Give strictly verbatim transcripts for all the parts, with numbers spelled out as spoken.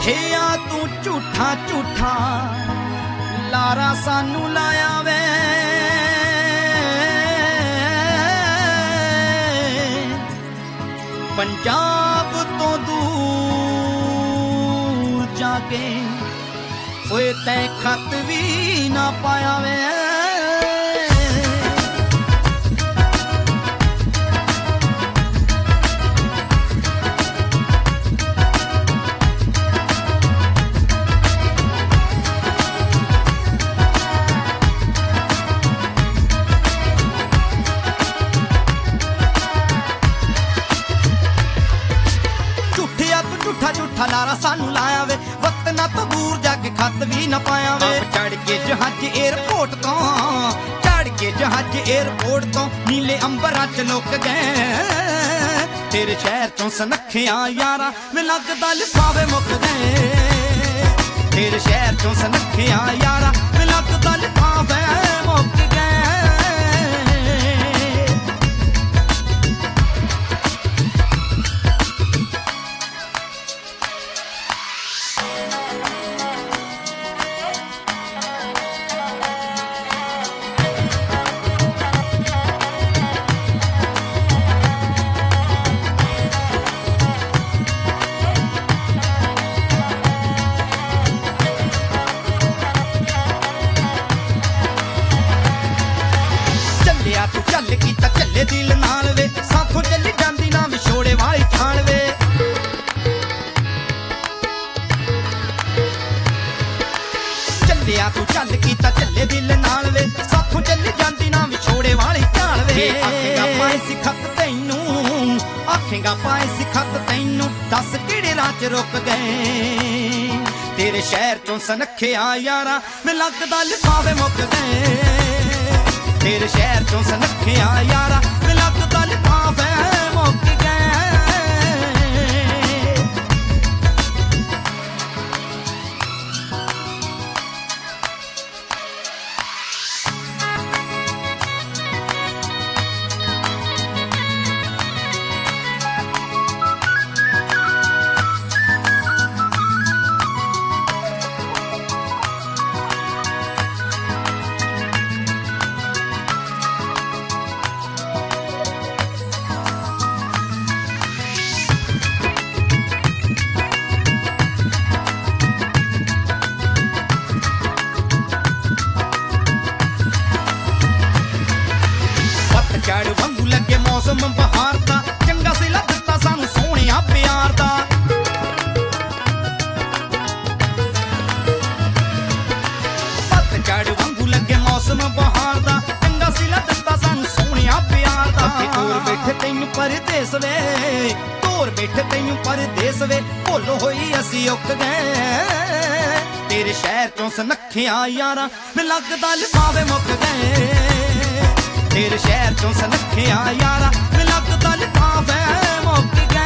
ਝੂਠਿਆ ਤੂੰ ਝੂਠਾ ਝੂਠਾ ਲਾਰਾ ਸਾਨੂੰ ਲਾਇਆ ਵੇ ਪੰਜਾਬ ਤੋਂ ਦੂਰ ਜਾ ਕੇ ਓਏ ਤੈਂ ਖਤ ਵੀ ਨਾ ਪਾਇਆ ਵੇ ਝੂਠਾ ਝੂਠਾ ਲਾਰਾ ਸਾਨੂੰ ਲਾਇਆ ਵੇ ਵਤਨਾਂ ਤੋਂ ਦੂਰ ਜਾ ਕੇ ਖਤ ਵੀ ਨਾ ਪਾਇਆ ਵੇ ਚੜ ਕੇ ਜਹਾਜ਼ ਏਅਰਪੋਰਟ ਤੋਂ ਚੜ ਕੇ ਜਹਾਜ਼ ਏਅਰਪੋਰਟ ਤੋਂ ਨੀਲੇ ਅੰਬਰਾਂ ਚ ਲੁਕ ਗਏ ਤੇਰੇ ਸ਼ਹਿਰ ਚੋਂ ਸਨੱਖਿਆ ਯਾਰਾ ਵੇ ਲੱਗਦਾ ਲਿਫਾਵੇ ਮੁੱਕ ਗਏ ਤੇਰੇ ਸ਼ਹਿਰ ਚੋਂ ਸਨੱਖਿਆ ਯਾਰਾ ਵੇ ਲੱਗਦਾ ਲਿਫਾਵੇ ਮੁੱਕ ਗਏ ਤੂੰ ਚੱਲ ਕੀਤਾ ਚੱਲੇ ਦਿਲ ਨਾਲ ਵੇ ਸਾਥੋਂ ਚੱਲੀ ਜਾਂਦੀ ਨਾ ਵਿਛੋੜੇ ਵਾਲੀ ਥਾਲ ਵੇ ਚੱਲਿਆ ਤੂੰ ਚੱਲ ਕੀਤਾ ਚੱਲੇ ਦਿਲ ਨਾਲ ਵੇ ਸਾਥੋਂ ਚੱਲੀ ਜਾਂਦੀ ਨਾ ਵਿਛੋੜੇ ਵਾਲੀ ਥਾਲ ਵੇ ਆਖੇਗਾ ਪਾਏ ਸੀ ਖਤ ਤੈਨੂੰ ਆਖੇਗਾ ਪਾਏ ਸੀ ਖਤ ਤੈਨੂੰ ਦੱਸ ਕਿਹੜੇ ਰਾਹ ਚ ਰੁਕ ਗਏ ਤੇਰੇ ਸ਼ਹਿਰ ਚੋਂ ਸਨੱਖਿਆ ਯਾਰਾ ਮੈਂ ਲੱਗਦਾ ਲਿਫਾਵੇ ਮੁੱਕ ਗਏ ਤੇਰੇ ਸ਼ਹਿਰ ਚੋਂ ਸਨੱਖਿਆ ਯਾਰਾ ਵੇ ਲੱਗਦਾ ਲਿਫਾਵੇ ਮੁੱਕ ਗਏ ਝੜ ਵਾਂਗੂ ਲੱਗੇ ਮੌਸਮ ਬਹਾਰ ਦਾ ਚੰਗਾ ਸਿਲਾ ਦਿੱਤਾ ਸਾਨੂੰ ਸੋਹਣਿਆ ਪਿਆਰ ਦਾ ਝੜ ਵਾਂਗੂ ਲੱਗੇ ਮੌਸਮ ਬਹਾਰ ਦਾ ਚੰਗਾ ਸਿਲਾ ਦਿੱਤਾ ਸਾਨੂੰ ਸੋਹਣਿਆ ਪਿਆਰ ਦਾ ਤੋਰ ਬੈਠੇ ਤੈਨੂੰ ਪਰਦੇਸ ਵੇ ਤੋਰ ਬੈਠੇ ਤੈਨੂੰ ਪਰਦੇਸ ਵੇ ਭੁੱਲ ਹੋਈ ਅਸੀਂ ਉੱਕ ਗਏ ਤੇਰੇ ਸ਼ਹਿਰ ਚੋਂ ਸਨੱਖਿਆ ਯਾਰਾ ਵੇ ਲੱਗਦਾ ਲਿਫਾਵੇ ਮੁੱਕ ਗਏ ਤੇਰੇ ਸ਼ਹਿਰ ਚੋਂ ਸਨੱਖਿਆ ਯਾਰਾ ਵੇ ਲੱਗਦਾ ਲਿਫਾਵੇ ਮੁੱਕ ਗਏ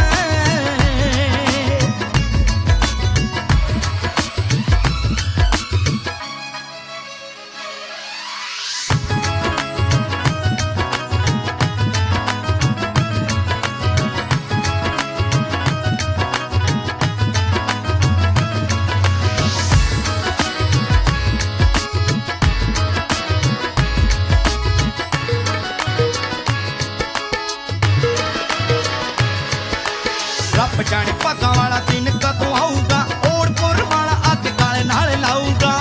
ਰੱਬ ਜਾਣੇ ਭਾਗਾਂ ਵਾਲਾ ਦਿਨ ਕਦੋਂ ਆਊਗਾ ਓੜਪੁਰ ਵਾਲਾ ਅੱਗ ਕਾਲੇ ਨਾਲ ਲਾਊਗਾ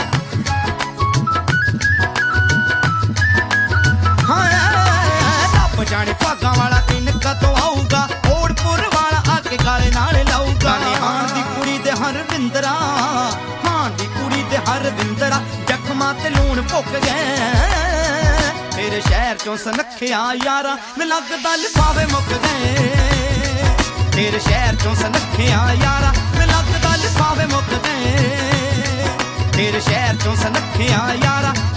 ਹਾਂ ਰੱਬ ਜਾਣੇ ਭਾਗਾਂ ਵਾਲਾ ਦਿਨ ਕਦੋਂ ਆਊਗਾ ਓੜਪੁਰ ਵਾਲਾ ਅੱਗ ਕਾਲੇ ਨਾਲ ਲਾਊਗਾ ਹਾਣ ਦੀ ਕੁੜੀ ਦੇ ਹਰਵਿੰਦਰਾ ਹਾਣ ਦੀ ਕੁੜੀ ਦੇ ਹਰਵਿੰਦਰਾ ਜ਼ਖਮਾਂ ਤੇ ਲੂਣ ਭੁੱਕ ਗਏ ਤੇਰੇ ਸ਼ਹਿਰ ਚੋਂ ਸਨੱਖਿਆ ਯਾਰਾ ਮੈਂ ਲੱਗਦਾ ਲਿਫਾਵੇ ਮੁੱਕ ਗਏ ਤੇਰੇ ਸ਼ਹਿਰ ਚੋਂ ਸਨੱਖਿਆ ਯਾਰਾ ਵੇ ਲੱਗਦਾ ਲਿਫਾਵੇ ਮੁੱਕ ਗਏ ਤੇਰੇ ਸ਼ਹਿਰ ਚੋਂ ਸਨੱਖਿਆ ਯਾਰਾ